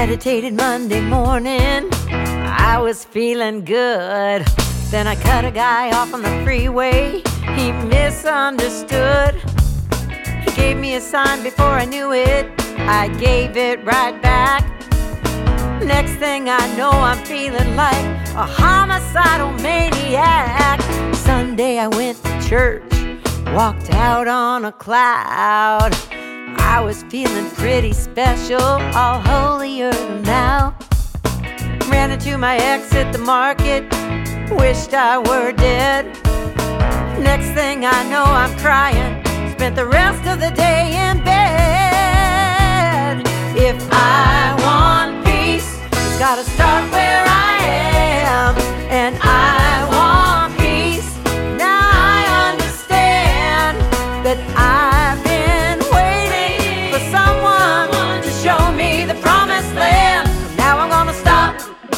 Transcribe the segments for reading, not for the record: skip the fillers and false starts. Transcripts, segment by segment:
Meditated Monday morning, I was feeling good. Then I cut a guy off on the freeway, he misunderstood. He gave me a sign before I knew it, I gave it right back. Next thing I know, I'm feeling like a homicidal maniac. Sunday I went to church, walked out on a cloud. I was feeling pretty special, all holier than thou. Ran into my ex at the market, wished I were dead. Next thing I know, I'm crying, spent the rest of the day in bed. If I want peace, it's gotta start where I am. And I want peace, now I understand that I've been waiting for someone to show me the promised land. Now I'm gonna stop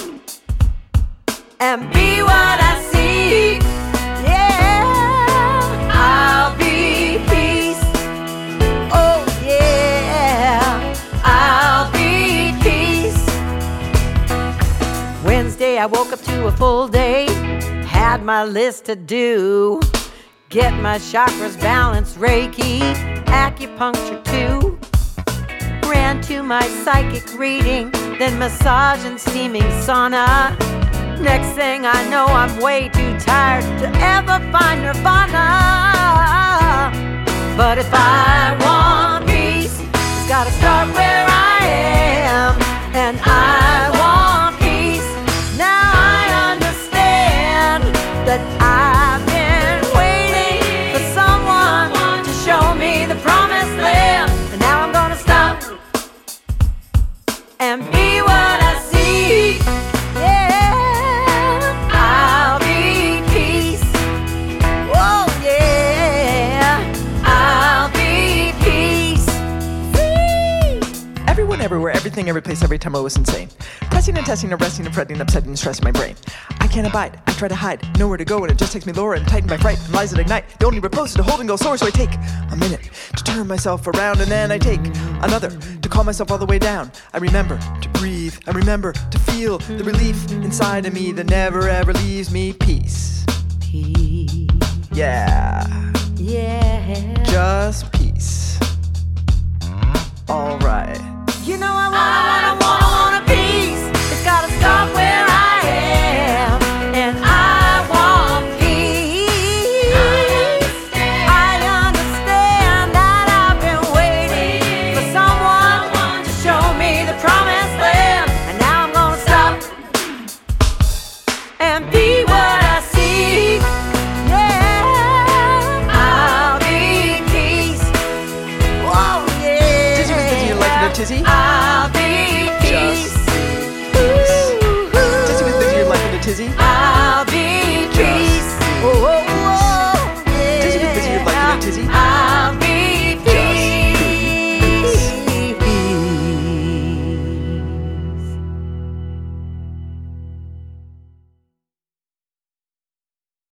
and be what I see. Yeah, I'll be peace. Oh yeah, I'll be peace. Wednesday I woke up to a full day, had my list to do. Get my chakras balanced, Reiki, acupuncture too. Ran to my psychic reading, then massage and steaming sauna. Next thing I know, I'm way too tired to ever find nirvana. But if I want peace, it's gotta start where I am. And I want peace, now I understand that I've been waiting for someone to show me the promised land. And now I'm gonna stop and be what I see. Everywhere, everything, every place, every time I was insane. Pressing and testing, arresting and fretting, upsetting and stressing my brain. I can't abide, I try to hide, nowhere to go, and it just takes me lower and tightened by fright and lies that ignite. The only repose is to hold and go sore, so I take a minute to turn myself around, and then I take another to calm myself all the way down. I remember to breathe, I remember to feel the relief inside of me that never ever leaves me. Peace. Peace. Yeah. Yeah. Just peace. Alright. You know I wanna peace. It's gotta start where I am. And I want peace. I understand that I've been waiting for someone to show me the promised land. And now I'm gonna stop and be what I see. Yeah, I'll be peace. Whoa, yeah. Dizzy was dizzy, you like it, Tizzy? I'll be peace. Dizzy was busy, you're liking a tizzy? I'll be peace. Oh, oh, oh, yeah. Dizzy was busy, you're liking a tizzy?